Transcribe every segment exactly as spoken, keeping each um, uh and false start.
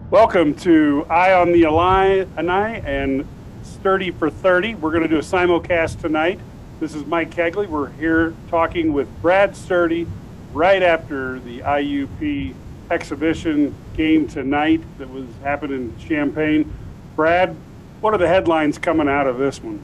Welcome to Eye on the Illini and Sturdy for thirty. We're going to do a simulcast tonight. This is Mike Kegley. We're here talking with Brad Sturdy right after the I U P exhibition game tonight that was happening in Champaign. Brad, what are the headlines coming out of this one?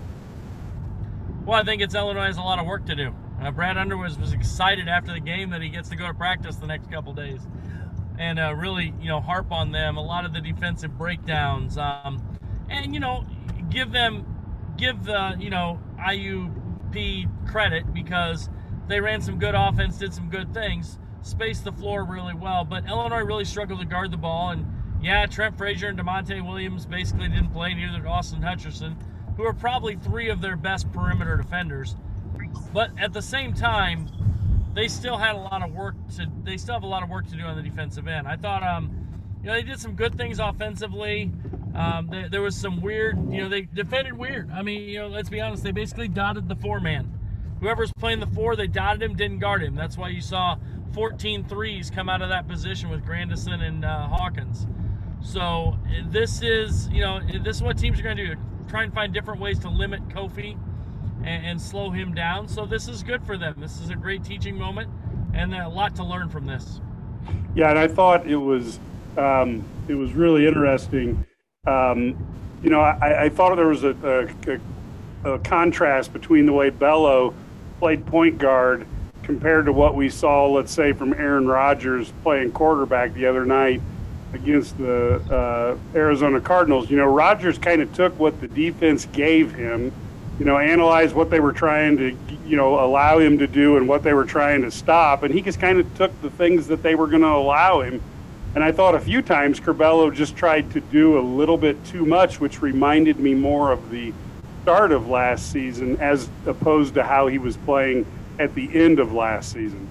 Well, I think it's Illinois has a lot of work to do. Uh, Brad Underwood was excited after the game that he gets to go to practice the next couple days and uh, really, you know, harp on them, a lot of the defensive breakdowns, um, and, you know, give them, give the, you know, I U P credit because they ran some good offense, did some good things, spaced the floor really well, but Illinois really struggled to guard the ball, and yeah, Trent Frazier and DeMonte Williams basically didn't play, neither did Austin Hutcherson, who are probably three of their best perimeter defenders. But at the same time, they still had a lot of work to. They still have a lot of work to do on the defensive end. I thought, um, you know, they did some good things offensively. Um, there, there was some weird, you know, they defended weird. I mean, you know, let's be honest, they basically dotted the four man. Whoever's playing the four, they dotted him, didn't guard him. That's why you saw fourteen threes come out of that position with Grandison and uh, Hawkins. So this is, you know, this is what teams are going to do. Try and find different ways to limit Kofi and, and slow him down. So this is good for them. This is a great teaching moment and a lot to learn from this. Yeah, and I thought it was um, it was really interesting. Um, you know, I, I thought there was a, a, a contrast between the way Bello played point guard compared to what we saw, let's say, from Aaron Rodgers playing quarterback the other night against the uh, Arizona Cardinals. You know, Rodgers kind of took what the defense gave him, you know, analyzed what they were trying to, you know, allow him to do and what they were trying to stop. And he just kind of took the things that they were going to allow him. And I thought a few times Curbelo just tried to do a little bit too much, which reminded me more of the start of last season as opposed to how he was playing at the end of last season.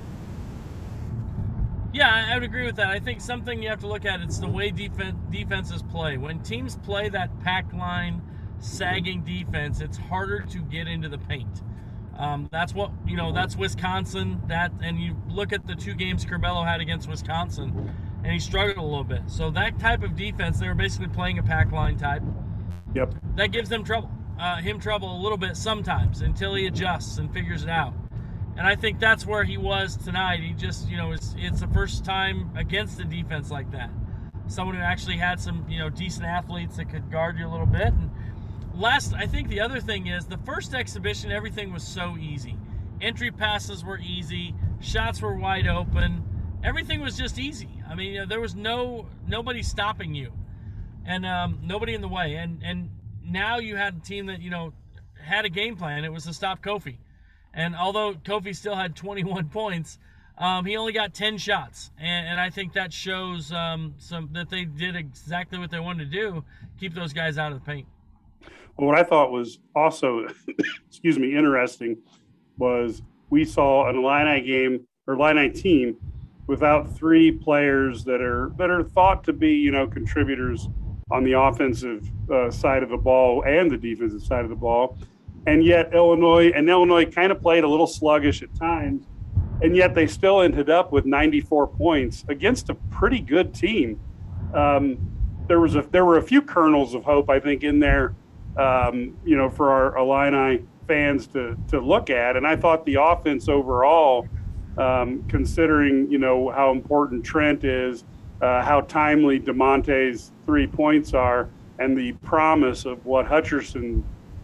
Yeah, I would agree with that. I think something you have to look at, it's the way defense, defenses play. When teams play that pack line, sagging defense, it's harder to get into the paint. Um, that's what, you know, that's Wisconsin. That, and you look at the two games Curbelo had against Wisconsin, and he struggled a little bit. So that type of defense, they were basically playing a pack line type. Yep. That gives them trouble, uh, him trouble a little bit sometimes until he adjusts and figures it out. And I think that's where he was tonight. He just, you know, it's, it's the first time against a defense like that. Someone who actually had some, you know, decent athletes that could guard you a little bit. And last, I think the other thing is the first exhibition, everything was so easy. Entry passes were easy. Shots were wide open. Everything was just easy. I mean, you know, there was no, nobody stopping you and um, nobody in the way. And, and now you had a team that, you know, had a game plan. It was to stop Kofi. And although Kofi still had twenty-one points, um, he only got ten shots. And, and I think that shows um, some that they did exactly what they wanted to do, keep those guys out of the paint. Well, what I thought was also, excuse me, interesting was we saw an Illini game or Illini team without three players that are that are thought to be, you know, contributors on the offensive uh, side of the ball and the defensive side of the ball. And yet Illinois and Illinois kind of played a little sluggish at times, and yet they still ended up with ninety-four points against a pretty good team. Um, there was a there were a few kernels of hope, I think, in there, um, you know, for our Illini fans to to look at. And I thought the offense overall, um, considering, you know, how important Trent is, uh, how timely DeMonte's three points are, and the promise of what Hutcherson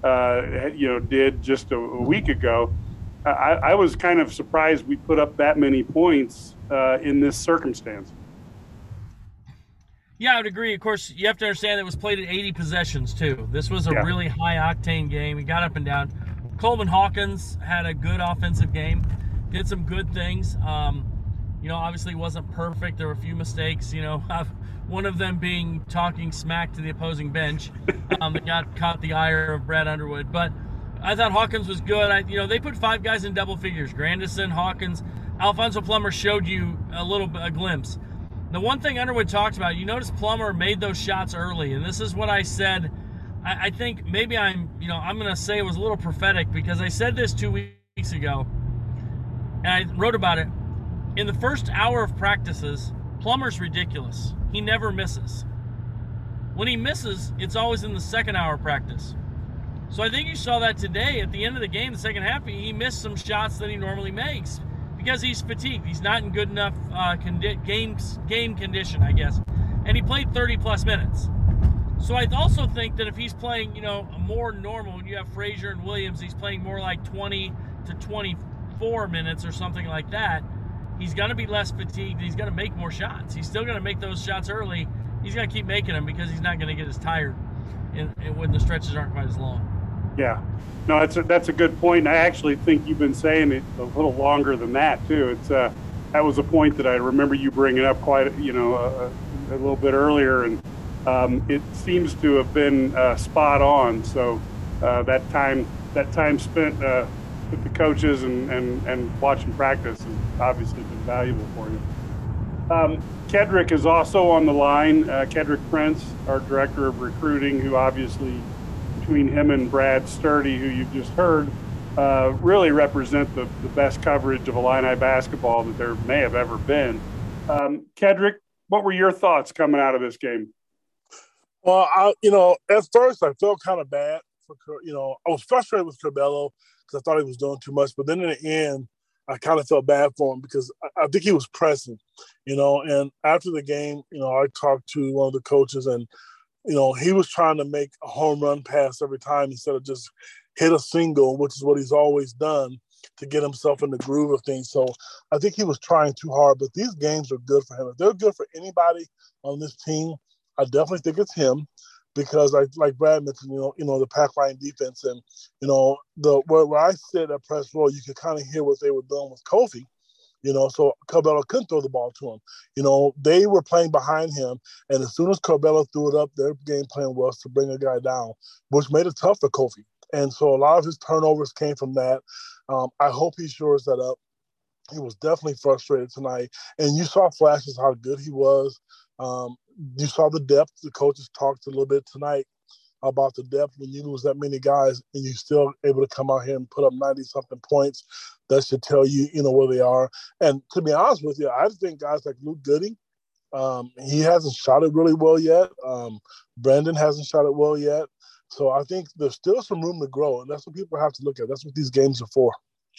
Uh, you know, did just a, a week ago, I, I was kind of surprised we put up that many points uh, in this circumstance. Yeah, I would agree. Of course, you have to understand it was played at eighty possessions, too. This was a yeah. really high-octane game. He got up and down. Coleman Hawkins had a good offensive game, did some good things. Um, you know, obviously wasn't perfect. There were a few mistakes, you know, one of them being talking smack to the opposing bench um, that got caught the ire of Brad Underwood. But I thought Hawkins was good. I, you know, they put five guys in double figures. Grandison, Hawkins, Alfonso Plummer showed you a little a glimpse. The one thing Underwood talked about, you notice Plummer made those shots early, and this is what I said. I, I think maybe I'm, you know, I'm going to say it was a little prophetic because I said this two weeks ago, and I wrote about it. In the first hour of practices, Plummer's ridiculous. he never misses. When he misses, it's always in the second hour of practice. So I think you saw that today at the end of the game, the second half, he missed some shots that he normally makes because he's fatigued. He's not in good enough uh, condi- game, game condition, I guess. And he played thirty plus minutes. So I also think that if he's playing, you know, more normal, when you have Frazier and Williams, he's playing more like twenty to twenty-four minutes or something like that. He's going to be less fatigued. And he's going to make more shots. He's still going to make those shots early. He's going to keep making them because he's not going to get as tired in, in, when the stretches aren't quite as long. Yeah, no, that's a, that's a good point. I actually think you've been saying it a little longer than that too. It's uh, that was a point that I remember you bringing up quite, you know, a, a little bit earlier, and um, it seems to have been uh, spot on. So uh, that time that time spent uh, with the coaches and, and, and watching practice has obviously been valuable for you. Um, Kedrick is also on the line. Uh, Kedrick Prince, our director of recruiting, who obviously, between him and Brad Sturdy, who you've just heard, uh, really represent the, the best coverage of Illini basketball that there may have ever been. Um, Kedrick, what were your thoughts coming out of this game? Well, I, you know, at first I felt kind of bad for, you know, I was frustrated with Curbelo because I thought he was doing too much. But then in the end, I kind of felt bad for him because I, I think he was pressing, you know. And after the game, you know, I talked to one of the coaches, and you know, he was trying to make a home run pass every time instead of just hit a single, which is what he's always done to get himself in the groove of things. So I think he was trying too hard, but these games are good for him. If they're good for anybody on this team, I definitely think it's him because, I, like Brad mentioned, you know, you know the pack line defense and, you know, the where, where I sit at press row, you could kind of hear what they were doing with Kofi. You know, so Curbelo couldn't throw the ball to him. You know, they were playing behind him, and as soon as Curbelo threw it up, their game plan was to bring a guy down, which made it tough for Kofi. And so a lot of his turnovers came from that. Um, I hope he shores that up. He was definitely frustrated tonight, and you saw flashes how good he was. Um, you saw the depth. The coaches talked a little bit tonight about the depth when you lose that many guys and you're still able to come out here and put up ninety-something points. That should tell you, you know, where they are. And to be honest with you, I think guys like Luke Goody, um, he hasn't shot it really well yet. Um, Brandon hasn't shot it well yet. So I think there's still some room to grow, and that's what people have to look at. That's what these games are for.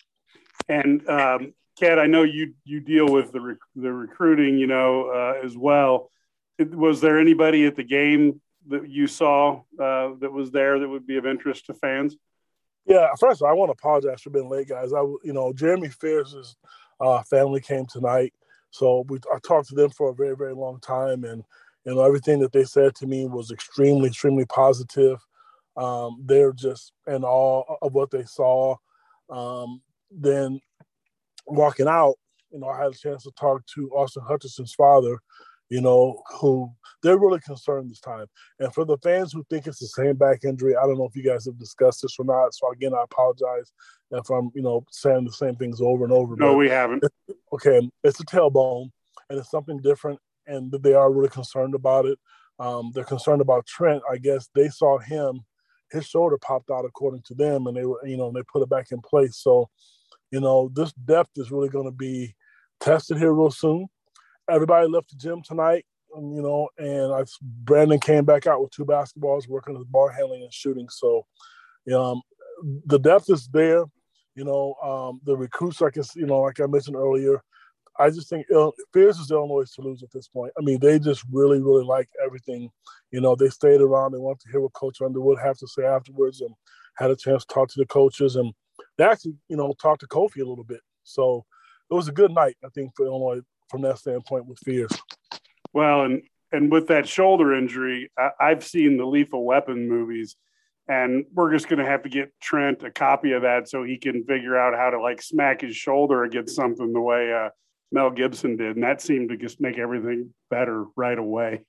And, um, Kat, I know you you deal with the rec- the recruiting, you know, uh, as well. It, was there anybody at the game that you saw uh, that was there that would be of interest to fans? Yeah, first of all, I want to apologize for being late, guys. I, you know, Jeremy Fierce's uh, family came tonight, so we I talked to them for a very, very long time, and you know, everything that they said to me was extremely, extremely positive. Um, they're just in awe of what they saw. Um, then walking out, you know, I had a chance to talk to Austin Hutchinson's father, you know, who they're really concerned this time. And for the fans who think it's the same back injury, I don't know if you guys have discussed this or not. So again, I apologize if I'm, you know, saying the same things over and over. No, but we haven't. Okay, it's a tailbone, and it's something different, and they are really concerned about it. Um, they're concerned about Trent. I guess they saw him, his shoulder popped out according to them, and they were, you know, they put it back in place. So, you know, this depth is really going to be tested here real soon. Everybody left the gym tonight, you know, and I, Brandon came back out with two basketballs, working with ball handling and shooting. So, um, the depth is there. You know, um, the recruits, like I, you know, like I mentioned earlier, I just think Il- Fierce is Illinois to lose at this point. I mean, they just really, really like everything. You know, they stayed around. They wanted to hear what Coach Underwood had to say afterwards, and had a chance to talk to the coaches, and they actually, you know, talked to Kofi a little bit. So it was a good night, I think, for Illinois from that standpoint with Fierce. Well, and and with that shoulder injury, I, I've seen the Lethal Weapon movies, and we're just going to have to get Trent a copy of that so he can figure out how to like smack his shoulder against something the way uh, Mel Gibson did, and that seemed to just make everything better right away.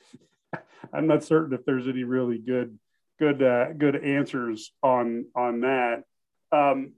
I'm not certain if there's any really good good uh, good answers on on that. Um,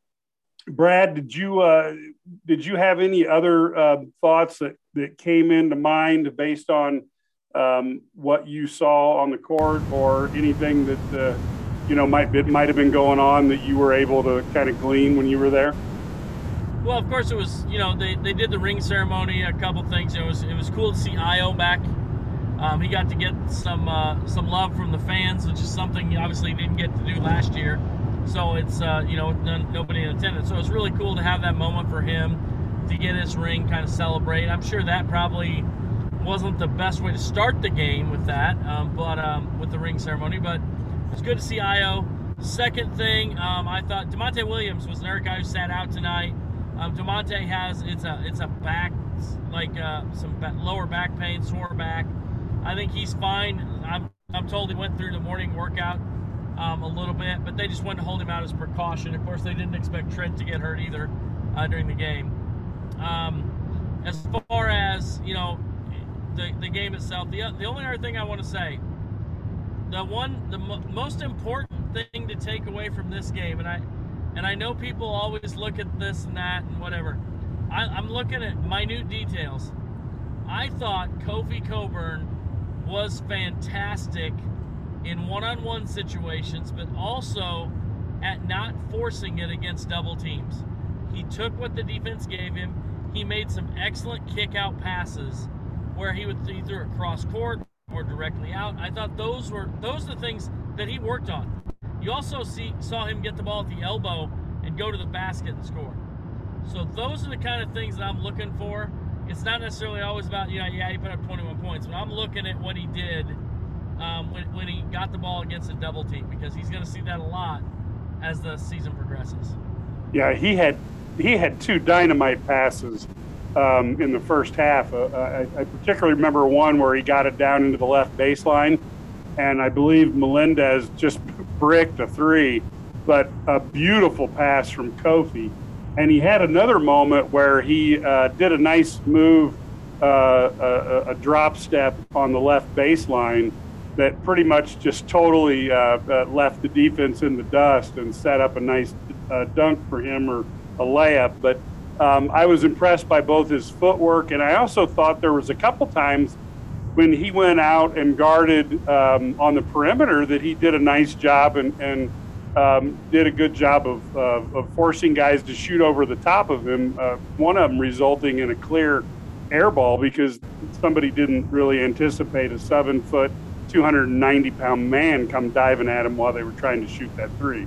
Brad, did you uh, did you have any other uh, thoughts that, that came into mind based on um, what you saw on the court, or anything that uh, you know might be, might have been going on that you were able to kind of glean when you were there? Well, of course, it was, you know, they, they did the ring ceremony, a couple things. It was it was cool to see Ayo back. Um, he got to get some uh, some love from the fans, which is something he obviously didn't get to do last year. So it's, uh, you know, none, nobody in attendance. So it's really cool to have that moment for him to get his ring, kind of celebrate. I'm sure that probably wasn't the best way to start the game with that, um, but um, with the ring ceremony. But it's good to see Ayo. Second thing, um, I thought Demonte Williams was another guy who sat out tonight. Um, Demonte has it's a it's a back like uh, some back, lower back pain, sore back. I think he's fine. I'm I'm told he went through the morning workout um, a little bit, but they just wanted to hold him out as precaution. Of course, they didn't expect Trent to get hurt either uh, during the game. Um, as far as you know, the the game itself, the the only other thing I want to say, the one the mo- most important thing to take away from this game, and I. And I know people always look at this and that and whatever. I, I'm looking at minute details. I thought Kofi Cockburn was fantastic in one-on-one situations, but also at not forcing it against double teams. He took what the defense gave him. He made some excellent kick-out passes where he would he threw it cross court or directly out. I thought those were those are the things that he worked on. You also see saw him get the ball at the elbow and go to the basket and score. So those are the kind of things that I'm looking for. It's not necessarily always about, you know, yeah, he put up twenty-one points, but I'm looking at what he did um, when, when he got the ball against a double team, because he's going to see that a lot as the season progresses. Yeah, he had he had two dynamite passes um, in the first half. Uh, I, I particularly remember one where he got it down into the left baseline, and I believe Melendez just bricked a three, but a beautiful pass from Kofi. And he had another moment where he uh, did a nice move, uh, a, a drop step on the left baseline that pretty much just totally uh, uh, left the defense in the dust and set up a nice uh, dunk for him, or a layup. But um, I was impressed by both his footwork, and I also thought there was a couple times when he went out and guarded um, on the perimeter that he did a nice job and, and um, did a good job of, uh, of forcing guys to shoot over the top of him, uh, one of them resulting in a clear air ball because somebody didn't really anticipate a seven-foot, two hundred ninety pound man come diving at him while they were trying to shoot that three.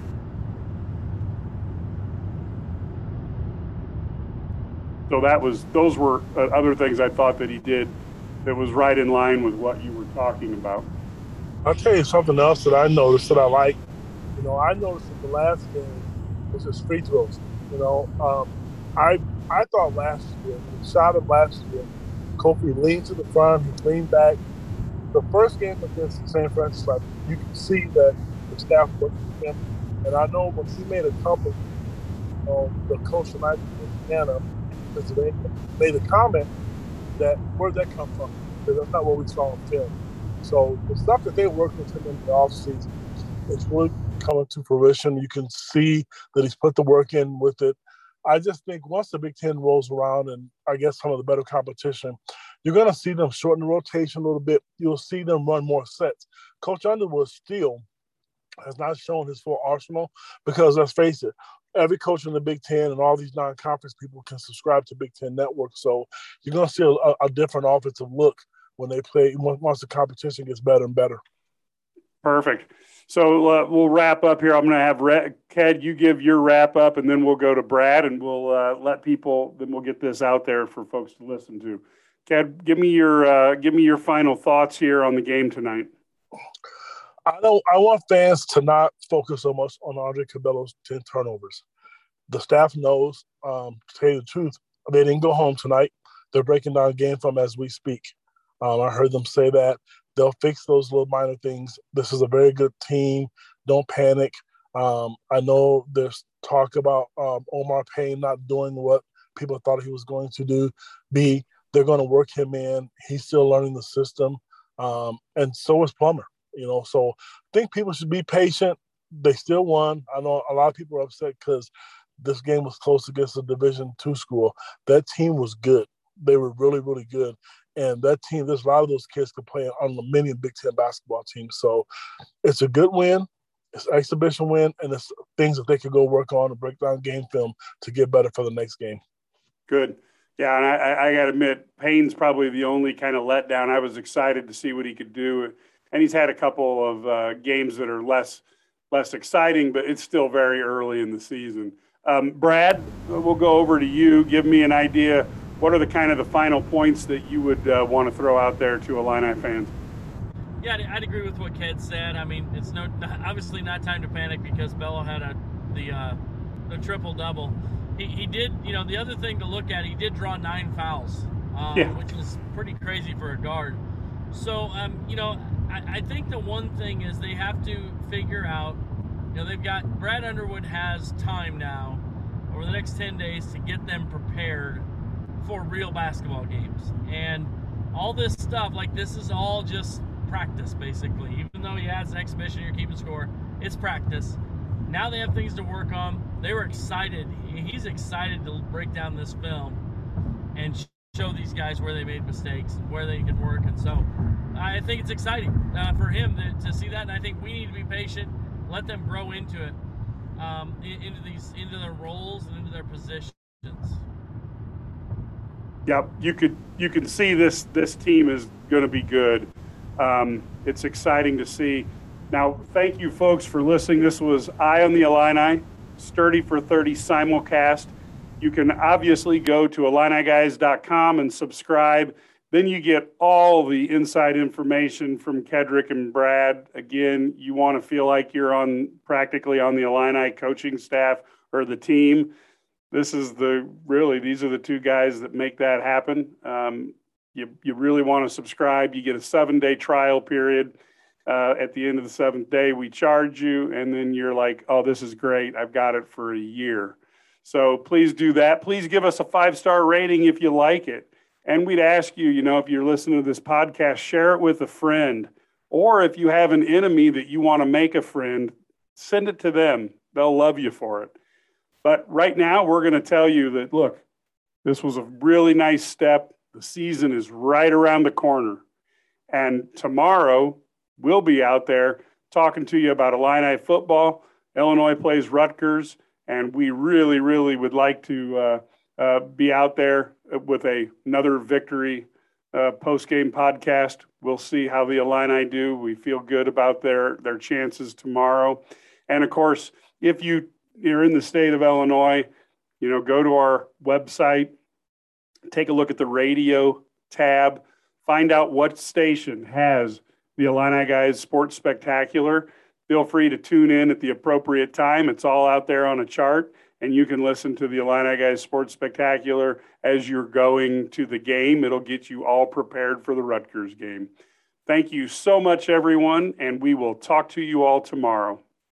So that was, those were uh, other things I thought that he did that was right in line with what you were talking about. I'll tell you something else that I noticed that I like. You know, I noticed that the last game was his free throws. You know, um, I I thought last year, when he shot him last year, Kofi leaned to the front, he leaned back. The first game against Saint Francis, you can see that the staff worked with him. And I know when he made a couple, um, the coach from Indiana, Pennsylvania, made a comment that, where'd that come from? Because that's not what we saw on film. So the stuff that they worked with him in the offseason, it's really coming to fruition. You can see that he's put the work in with it. I just think once the Big Ten rolls around and I guess some of the better competition, you're going to see them shorten the rotation a little bit. You'll see them run more sets. Coach Underwood still has not shown his full arsenal because, let's face it, every coach in the Big Ten and all these non-conference people can subscribe to Big Ten Network. So you're going to see a, a different offensive look when they play, once the competition gets better and better. Perfect. So uh, we'll wrap up here. I'm going to have Re- Ked, you give your wrap up, and then we'll go to Brad, and we'll uh, let people. Then we'll get this out there for folks to listen to. Ked, give me your uh, give me your final thoughts here on the game tonight. I don't. I want fans to not focus so much on Andre Curbelo ten turnovers. The staff knows. Um, to tell you the truth, they didn't go home tonight. They're breaking down game film as we speak. Um, I heard them say that. They'll fix those little minor things. This is a very good team. Don't panic. Um, I know there's talk about um, Omar Payne not doing what people thought he was going to do. B, they're going to work him in. He's still learning the system. Um, and so is Plummer. You know, so I think people should be patient. They still won. I know a lot of people are upset because this game was close against a Division two school. That team was good. They were really, really good. And that team, there's a lot of those kids could play on the many Big Ten basketball teams. So it's a good win. It's an exhibition win, and it's things that they could go work on and break down game film to get better for the next game. Good. Yeah, and I, I got to admit, Payne's probably the only kind of letdown. I was excited to see what he could do, and he's had a couple of uh, games that are less less exciting, but it's still very early in the season. Um, Brad, we'll go over to you. Give me an idea. What are the kind of the final points that you would uh, want to throw out there to Illini fans? Yeah, I'd agree with what Ked said. I mean, it's no obviously not time to panic because Bello had a the uh, the triple double. He, he did, you know, the other thing to look at, he did draw nine fouls, um, yeah. which is pretty crazy for a guard. So, um, you know, I, I think the one thing is they have to figure out, you know, they've got Brad Underwood has time now over the next ten days to get them prepared for real basketball games. And all this stuff, like this is all just practice, basically. Even though he has an exhibition, you're keeping score, it's practice. Now they have things to work on. They were excited. He's excited to break down this film and show these guys where they made mistakes and where they can work. And so I think it's exciting uh, for him to, to see that. And I think we need to be patient, let them grow into it, um, into these, into their roles and into their positions. Yep, you could you can see this this team is going to be good. Um, it's exciting to see. Now, thank you, folks, for listening. This was Eye on the Illini, Sturdy for thirty simulcast. You can obviously go to Illini Guys dot com and subscribe. Then you get all the inside information from Kedrick and Brad. Again, you want to feel like you're on practically on the Illini coaching staff or the team. This is the really, these are the two guys that make that happen. Um, you, you really want to subscribe. You get a seven day trial period. Uh, at the end of the seventh day, we charge you, and then you're like, oh, this is great. I've got it for a year. So please do that. Please give us a five-star rating if you like it. And we'd ask you, you know, if you're listening to this podcast, share it with a friend. Or if you have an enemy that you want to make a friend, send it to them. They'll love you for it. But right now, we're going to tell you that, look, this was a really nice step. The season is right around the corner. And tomorrow, we'll be out there talking to you about Illini football. Illinois plays Rutgers, and we really, really would like to uh, uh, be out there with a, another victory uh, post-game podcast. We'll see how the Illini do. We feel good about their, their chances tomorrow. And, of course, if you you're in the state of Illinois, you know, go to our website, take a look at the radio tab, find out what station has the Illini Guys Sports Spectacular. Feel free to tune in at the appropriate time. It's all out there on a chart, and you can listen to the Illini Guys Sports Spectacular as you're going to the game. It'll get you all prepared for the Rutgers game. Thank you so much, everyone, and we will talk to you all tomorrow.